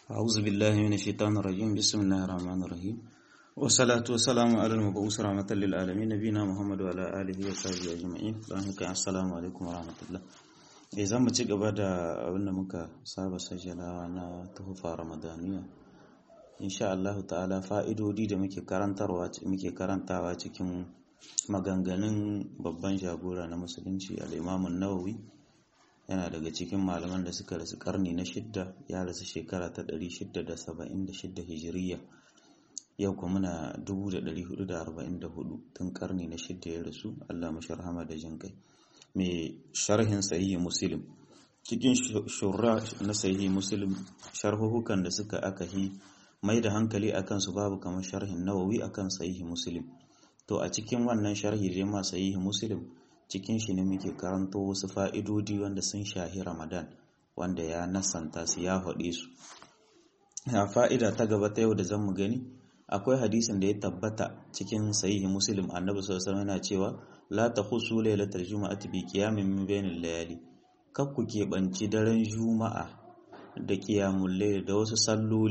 أعوذ بالله من الشيطان الرجيم بسم الله الرحمن الرحيم والصلاة والسلام على المبعوث رحمة للعالمين نبينا محمد وعلى آله وصحبه أجمعين السلام عليكم ورحمة الله za mu ci gaba da abin da muka saba sajjalawa na tuhufa ramadaniya insha Allah ta'ala fa'idodi da muke karantawa cikin maganganun babban jagora na musulunci al-Imam an-Nawawi yana daga cikin malaman da suka rasu karni na shidda, ya rasu shekara ta 676 hijiriya, yau kuma muna 1444 tun karni na shidda ya rasu. Allah mashi rahama da jin kai. Mai sharhin sahihi Muslim, cikin shurra na sahihi Muslim, sharhuhukan da suka akahi mai da hankali akan su babu kamar sharhin Nawawi akan sahihi Muslim. To a cikin wannan sharhi da ma sahihi Muslim, cikin shi ne muke karanto wasu fa'idodi wanda sun shahi Ramadan, wanda ya nasanta su ya faɗe su. Fa'ida ta gaba ta yau da zan mu gani, akwai hadisin da ya tabbata cikin sahihi Muslim, Annabi sallallahu alaihi wasallam yana cewa la takhusu lailatal juma'ati bi qiyamin min bainil layali, kar ku keɓanci daren juma'a da qiyamul layl da wasu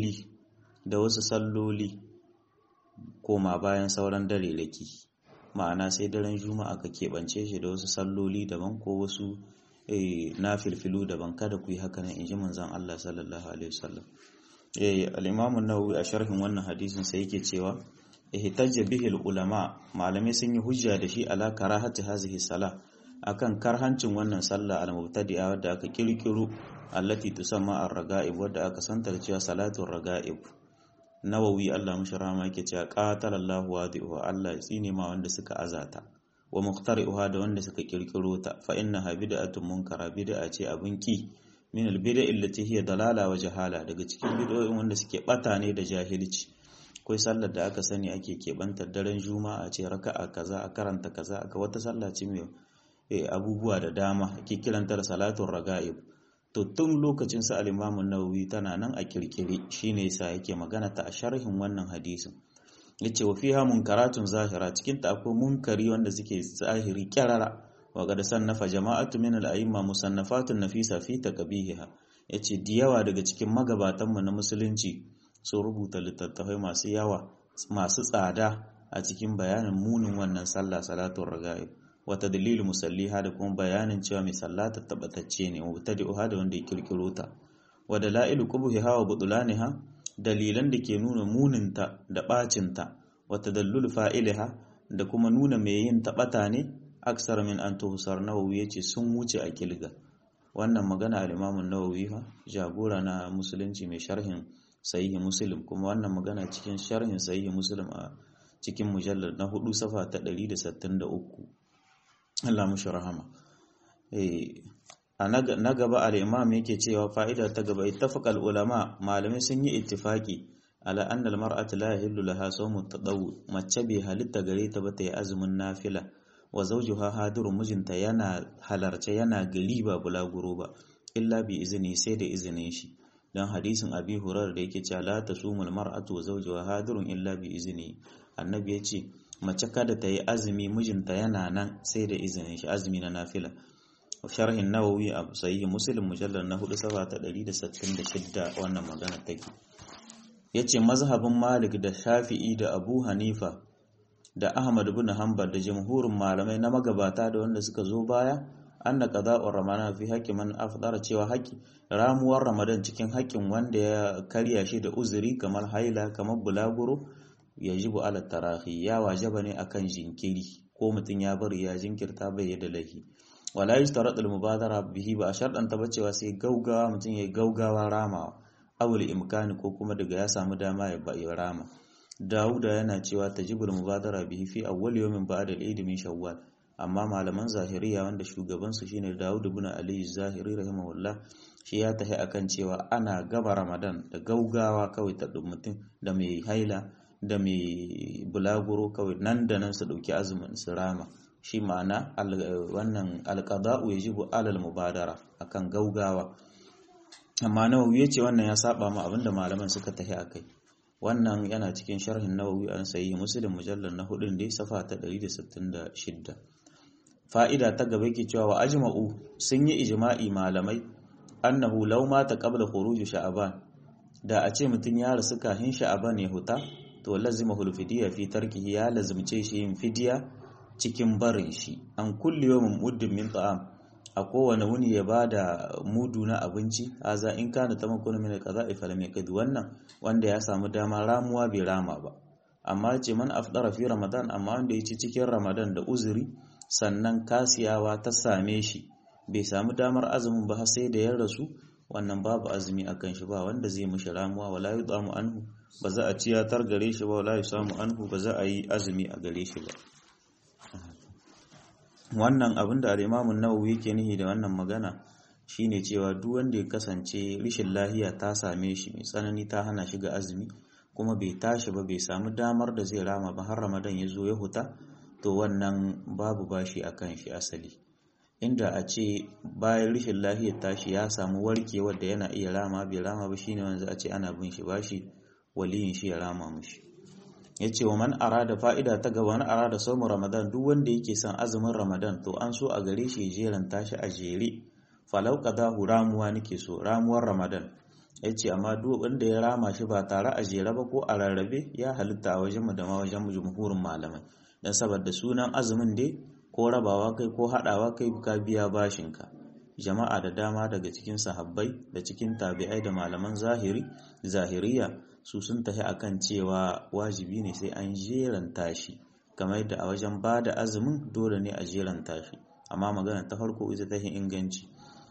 salloli koma bayan sauran dare laki. Ma'ana sai daren juma'a ka keɓance shi da wasu salloli daban ko wasu nafilfilu daban, kada ku yi haka nan, inji manzon Allah sallallahu alaihi wasallam. Al-Imam an-Nawawi a sharhin wannan hadisin sai yake cewa ihtajja bihi ulama, malamai sun yi hujja da shi ala karahati hazihi salah, akan karhancin wannan sallah al-mubtadi'a wadda aka kirkiro, allati tusamma ar-raga'ib, wadda aka santar cewa salatul raga'ib. Nawawi Allah mashi rahama yake cewa qatalallahu wadi'u, Allah ya tsine ma wanda suka azata, wa muqtari'uha, da wanda suka kirkiro ta, fa innaha bid'atun munkara, bid'a ce abin ki, min al-bid'a allati hiya dalala wa jahala, daga cikin bid'o'in wanda suke bata ne da jahilci. Akwai sallar da aka sani ake keɓantar daren juma'a, ce raka'a kaza a karanta kaza, aka wata sallah ce mai abubuwa da dama ake kiranta da salatul raga'ib. To tun lokacin sa al-Imam an-Nawawi tana nan a kirkire, shine yasa yake magana ta a sharhin wannan hadisin. Yace wa fiha munkaratun zahira, cikin ta akwai munkari wanda suke zahiri kyarara, wa qad sannafa jama'atu min al-a'imma musannafatun nafisa fi taqbihiha. Yace diyawa daga cikin magabatan mu na musulunci sun rubuta littattafai masu yawa masu tsada a cikin bayanin munin wannan sallah salatul raga'ib, wata dalilin musalliha, da kuma bayanin cewa mai sallata tabbatacce ne, mubtadi'uha, da wanda ya kirkiro ta, wa dalailu qubuhiha wa budlaniha, dalilan da ke nuna muninta da bacinta, wa tadallul fa'iliha, da kuma nuna mai yin tabata ne, aksar min an tuhsar. Nawawi yace sun wuce a kilga. Wannan magana al-Imam an-Nawawi jagora na musulunci mai sharhin sahihi Muslim, kuma wannan magana cikin sharhin sahihi Muslim a cikin mujallad na 4 safa ta 163. Allah mushi rahama. Na gaba al-Imam yake cewa fa'ida ta gaba, ittafaqal ulama, malamai sun yi ittifaki ala anna al-mar'ata la yahillu laha sawmu tadawwu, mace bai halitta gare ta ba ta yi azumin nafila, wa zawjuha hadirun, mijinta yana halarce yana gari ba bulaguro ba, illa bi izini, sai da izinin shi. Dan hadisin Abi Hurairah da yake cewa la tasumul mar'atu wa zawjuha hadirun illa bi izni. Annabi ya ce mace kada ta yi azumi mijinta yana nan sai da izinin shi, azumi na nafila. Sharhin Nawawi a Sahih Muslim mujallal na 4 safa ta 166 wannan magana take. Yace mazhabin Malik da Shafi'i da Abu Hanifa da Ahmad ibn Hanbal da jamhurin malamai na magabata da wanda suka zo baya, anna qada'ur ramadan fi haqqi man afdara, cewa haƙi ramuwar Ramadan cikin haƙin wanda ya karya shi da uzuri kamar haila, kamar bulaguro, yajibu ala tarahi, ya wajaba ne akan jinkiri, ko mutum ya bari ya jinkirta bai da lahi. Wala yustaratu al-mubadara bihi, ba a sharɗanta ba cewa sai gaugawa mutum ya gaugawa ramawa, awul imkani, ko kuma daga ya samu dama ya rama. Dawuda yana cewa tajibul mubadara bihi fi awwal yawmin ba'da al-eid min shawwal, amma malaman zahiriya wanda shugaban su shine Dawud ibn Ali Zahiri rahimahullah, shi ya tahi akan cewa ana gaba Ramadan da gaugawa kawai ta mutum da mai haila da mai bulaguro kawai nan da nan su dauki azumin su rama. Shi ma'ana wannan alqada'u yajibu alal mubadara, akan gaugawa. Amma Nawawi yace wannan ya saba ma abinda malaman suka tahi akai. Wannan yana cikin sharhin Nawawi an Sahih Muslim mujallal na 4 dai safa ta 166. Fa'ida ta gaba yake cewa wa ajma'u, sun yi ijma'i malamai, annahu law mata qabla khuruj sha'ban, da a ce mutum ya rasu kafin sha'aban ya huta to lazimahul fidiya fi tarkihi, ya lazimce shi yin fidiya cikin barin shi. An kulli yawmin muddin min ta'am, a kowane wuni ya bada mudu na abinci. Haza in kana tamakkunu min al-qada'i falam yakid, wannan wanda ya samu dama ramuwa bai rama ba. Amma ce man afdara fi ramadan, amma wanda ya ci cikin ramadan da uzuri sannan kasiyawa ta same shi bai samu damar azumin ba sai da ya rasu, wannan babu azumi akan shi, ba wanda zai mishi ramuwa. Wala yudamu anhu, ba za a ciyatar gare shi ba. Wala yusamu anhu, ba za a yi azumi a gare shi ba. Wannan abin da al-Imam an-Nawawi yake nihi da wannan magana shine cewa duk wanda ya kasance rishin lahiya ta same shi mai tsanani ta hana shi ga azumi, kuma bai tashi ba, bai samu damar da zai rama ba har Ramadan ya zo ya huta, to wannan babu bashi akan shi asali. Inda a ce bayan rishin lahiyar tashi ya samu warkewar da yana iya rama, bai rama ba, shine wanda a ce ana bin shi bashi, waliyin shi ya rama mushi. Yace wa man arada, fa'ida ta gaba, wani arada saumu Ramadan, duk wanda yake son azumin Ramadan to an so a gare shi jeran tashi a jere. Falau qadahu, ramuwa nake so, ramuwar Ramadan. Yace amma duk wanda ya rama shi ba tare a jere ba ko a rarrabe, ya halitta a wajen mu da ma wajen jumhurin malamai, dan saboda sunan azumin dai ko rabawa kai ko hadawa kai ka biya bashinka. Jama'a da dama daga cikin sahabbai da cikin tabi'ai da malaman zahiriya su sun tafi akan cewa wajibi ne sai an jeranta shi, kamar yadda a wajen bada azumin dole ne a jeranta shi, amma magana ta farko ita ta inganci.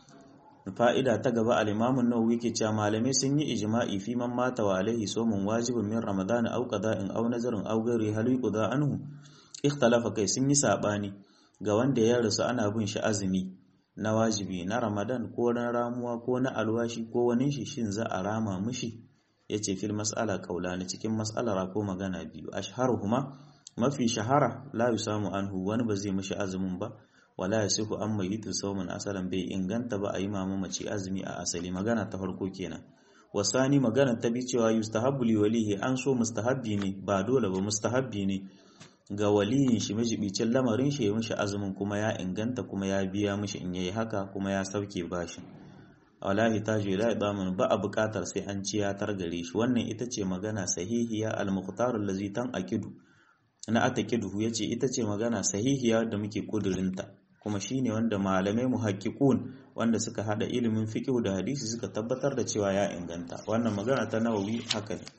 Fa'ida ta gaba, al-Imam an-Nawawi ke cewa malamai sun yi ijma'i fi man mata wa alaihi sawmun wajibun min Ramadan aw qada'in aw nazarin aw ghairi hal yuqda anhu. Ikhtalafa, kai sun yi sabani ga wanda ya rasu ana bin shi azumi na wajibi na Ramadan ko na ramuwa ko na alwashi ko wani shi, shin za a rama mishi? Yace fil mas'ala qaulani, cikin mas'alar ko magana biyu. Ashharuhuma, mafi shahara, la yusamu anhu, wani ba zai mishi azumin ba. Wala yasihu an mayitu sawman asalan, bai inganta ba a yi mace azumi a asali. Magana ta farko kenan. Wasani, magana ta bi cewa yustahabbu li walihi, an so mustahabbi ne, ba dole ba, mustahabbi ne ga waliyin shi majibicin lamarin shi ya mishi azumin, kuma ya inganta, kuma ya biya mishi in yayi haka, kuma ya sauke bashin. Wala hitaju ila idamun, ba a buƙatar sai an ciyatar gare shi. Wannan ita ce magana sahihiya, al-mukhtarul ladzi tanqidu na ataqiduhu, yace ita ce magana sahihiya da muke kudurinta, kuma shine wanda malamai muhaqqiqun wanda suka hada ilimin fiqh da hadisi suka tabbatar da cewa ya inganta. Wannan magana ta Nawawi haka ne.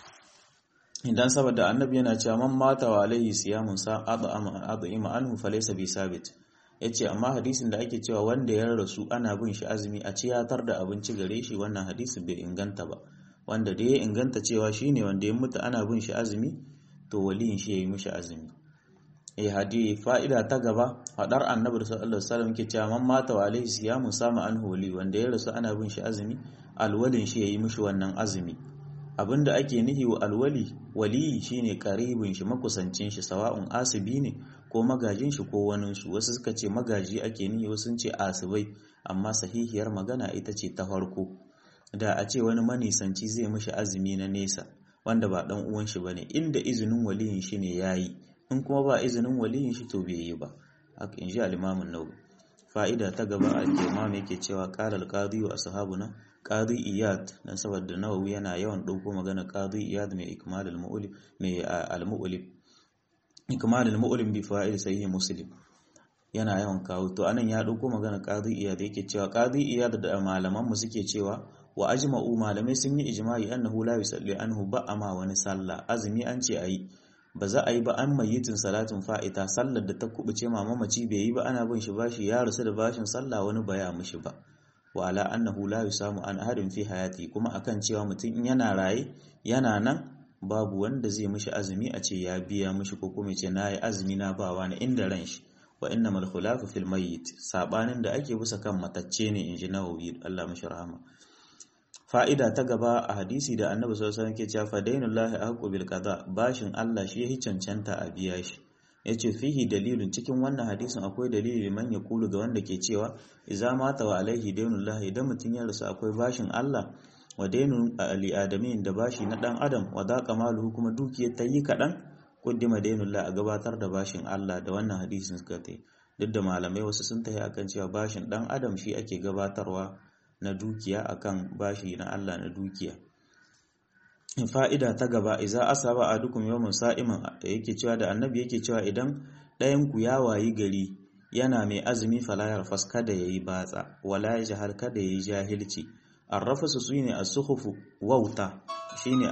Idan saboda annabi yana cewa man mata wa alaihi siyamun ad'ima anhu falaysa bi sabit, yace amma hadisin da ake cewa wanda ya rasu ana bin shi azumi a ciyatar da abinci gare shi, wannan hadisi bai inganta ba. Wanda da ya inganta cewa shine wanda ya mutu ana bin shi azumi, to waliyin shi yayi mishi azumi. Hadisi fa'ida ta gaba, hadar annabi sallallahu alaihi wasallam yake cewa man mata wa alaihi siyamun sama anhu wali, wanda ya rasu ana bin shi azumi, alwalin shi yayi mishi wannan azumi. Abinda ake nihi wa alwali, wali shine karibin shi, makusancin shi, sawa'un asibi ne ko magajin shi ko wanin su. Wasu suka ce magaji ake nihi, wasu sun ce asibai, amma sahihiyar magana ita ce ta farko. Da a ce wani manisanci zai mishi azumi na nesa wanda ba dan uwan shi bane, inda izinin waliyin shi ne yayi, in kuma ba izinin waliyin shi to bai yi ba. Haka inji al-Imam an-Nawawi. Fa'ida ta gaba, al-Imam yake cewa qala al-qadi wa ashabuna, Qadi Iyad, dan saboda Nawawi yana yawan dauko magana Qadi Iyad mai Ikmal al-Mu'lim, mai al-Mu'lim, Ikmal al-Mu'lim bi fa'il sahih Muslim, yana yawan kawo. To anan ya dauko magana Qadi Iyad yake cewa Qadi Iyad da malaman mu suke cewa wa ajma'u, malamai sun yi ijma'i annahu la yusalli anhu, ba ama wani sallah azumi an ce ayi, ba za a yi ba an mayyitin salatin fa'ita, sallar da ta kubuce mamaci bai yi ba ana bin shi bashi, ya rasu da bashin sallah wani baya mishi ba. Wa ala annahu la yusamu an ahadin fi hayati, kuma akan cewa mutum in yana raye yana nan babu wanda zai mishi azumi a ce ya biya mishi, ko kuma ce nayi azumi na bawa na inda ran shi. Wa innamal khilafu fil mayyit, sabanin da ake bisa kan matacce ne, inji Nawawi, Allah mishi rahama. Fa'ida ta gaba, a hadisi da Annabi sallallahu alaihi wasallam ke cewa fadainullahi ahqqu bil qada, bashin Allah shi yahi cancanta a biya shi. Yace fihi dalilun, cikin wannan hadisin akwai dalili man ya kulu ga wanda ke cewa idza mata wa alaihi dainullahi, idan mutun ya rasu akwai bashin Allah, wa dainun li adamin, da bashi na dan adam, wa daqa maluhu, kuma dukiyar ta yi kadan, kuddima dainullahi, a gabatar da bashin Allah. Da wannan hadisin suka tai, duk da malamai wasu sun tafi akan cewa bashin dan adam shi ake gabatarwa na dukiya akan bashi na Allah na dukiya. fa'ida ta gaba iza asaba adukum yawmun sa'iman yake cewa da annabi yake cewa idan ɗayan ku ya wayi gari yana mai azumi fala yarfas kada yayi batsa wala yajhal kada yayi jahilci arrafasu shine as-sukhufu wauta shine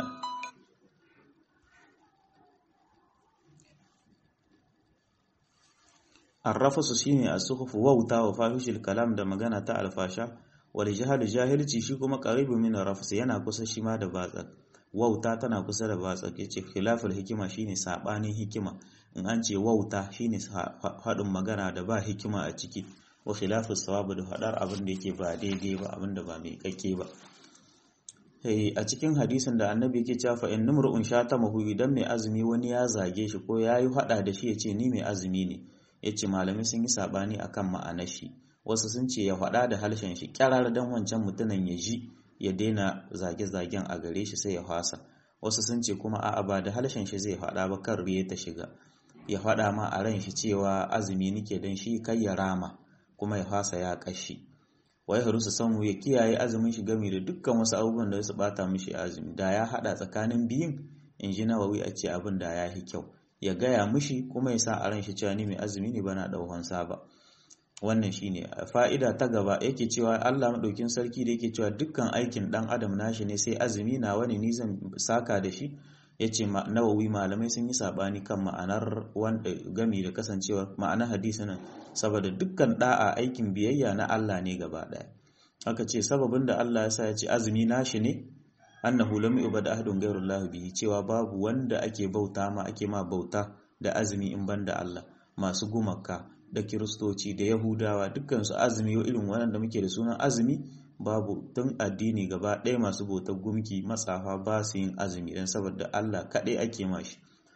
arrafasu shine as-sukhufu wauta wa fahishil kalam da magana ta alfasha wal jahal jahilci shi kuma qaribu min arrafs yana kusa shi ma da batsa wauta tana kusa da batsa yace khilaful hikima shine sabanin hikima in an ce wauta shine haɗin magana da ba hikima a ciki wa khilafus sawab da hadar abin da yake ba daidai ba abin da ba mai kakke ba a cikin hadisin da annabi yake cewa fa in numru'un shatamahu idan mai azumi wani ya zage shi ko yayi hada da shi yace ni mai azumi ne yace malamai sun yi sabani akan ma'anar shi wasu sun ce ya hada da halshen shi kyarar dan wancan mutumin ya ji ya daina zage-zagen a gare shi sai ya fasa wasu sun ce kuma a'a ba da halshen shi zai hada ba kan riye ta shiga ya hada ma a ran shi cewa azumi nake dan shi kai ya rama kuma ya fasa ya kashi wai harusu samu ya kiyaye azumin shi game da dukkan wasu abubuwan da su bata mishi azumi da ya hada tsakanin biyun inji Nawawi a ce abin da ya yi kyau ya gaya mishi kuma ya sa a ran shi cewa ni mai azumi ne bana daukan sa ba wannan shine fa'ida ta gaba yake cewa Allah madaukin sarki da yake cewa dukkan aikin dan adam nashi ne sai azumi na wani ni zan saka da shi yace Nawawi malamai sun yi sabani kan ma'anar wanda gami da kasancewar ma'anar hadisin nan saboda dukkan da'a aikin biyayya na Allah ne gaba daya aka ce sababin da Allah ya sa ya ce azumi nashi ne annahu lam yubad ahadun ghayrullahi bihi cewa babu wanda ake bauta ma ake ma bauta da azumi in banda Allah masu gumaka da kiristoci da yahudawa dukkansu azumi irin wannan da muke da sunan azumi babu tun addini gaba ɗaya masu bautar gumki matsafa ba su yin azumi don saboda Allah kaɗai ake mashi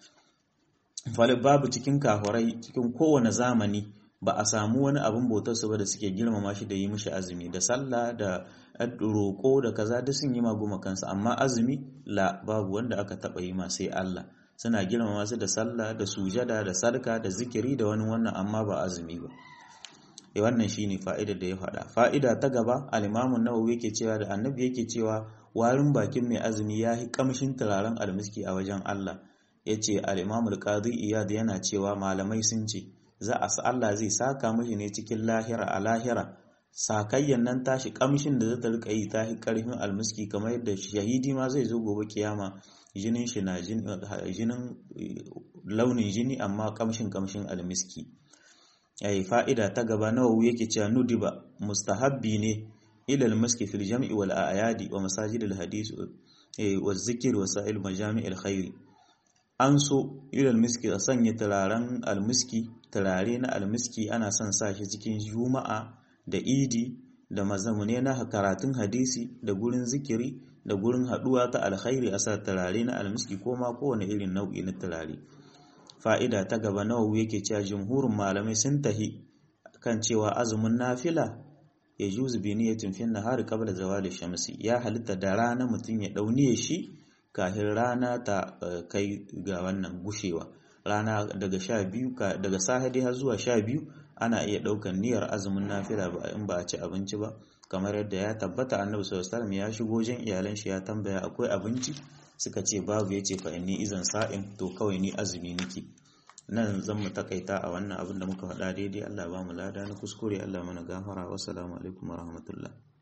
babu cikin kafirai cikin kowane zamani ba a samu wani abin bautar su ba da suke girmama shi da yi mishi azumi da sallah da roƙo da kaza duk sun yi maguma kansa amma azumi la babu wanda aka taɓa yi ma sai Allah suna girmama su da sallah da sujada da sarka da zikiri da wani wannan amma ba azumi ba wannan shine fa'idar da ya faɗa fa'ida ta gaba al-Imam an-Nawawi yake cewa da annabi yake cewa warin bakin mai azumi yahi kamshin turaren almiski a wajen Allah yace al-Imam al-Qadi Iyad yana cewa malamai sun ce Allah zai saka mishi ne cikin lahira a lahira sakayyan nan tashi kamshin da zata rika yi tahi karfin almiski kamar yadda shahidi ma zai zo gobe kiyama jinin shi na jinin launin jini amma kamshin almiski yayi fa'ida ta gaba Nawawi yake cewa nudiba mustahabbi ne ila almiski fil jam'i wal a'yadi wa masajid al hadith wa zikr wa sa'il majami' al khair an so ila almiski a sanya turaren almiski turare na almiski ana son sa shi cikin juma'a da idi da mazamune na karatun hadisi da gurin zikiri da gurin haduwa ta alkhairi a sa turare na almiski ko ma kowane irin nau'i na turare fa'ida ta gaba Nawawi yake cewa jumhurin malamai sun tahi kan cewa azumin nafila ya juzu bi niyatin fi nahari qabla zawali shamsi ya halitta da rana mutun ya dauniye shi kafin rana ta kai ga wannan gushewa rana daga 12 daga sahadi har zuwa 12 ana iya daukan niyyar azumin nafila ba in ba a ci abinci ba kamar yadda ya tabbata Annabi sallallahu alaihi wasallam ya shigo jin iyalan shi ya tambaya akwai abinci suka ce babu yace fa inni izan sa'im to kawai ni azumi nake nan zan mu takaita a wannan abin da muka faɗa daidai Allah ba mu lada na kuskure Allah mana gafara wassalamu alaikum warahmatullahi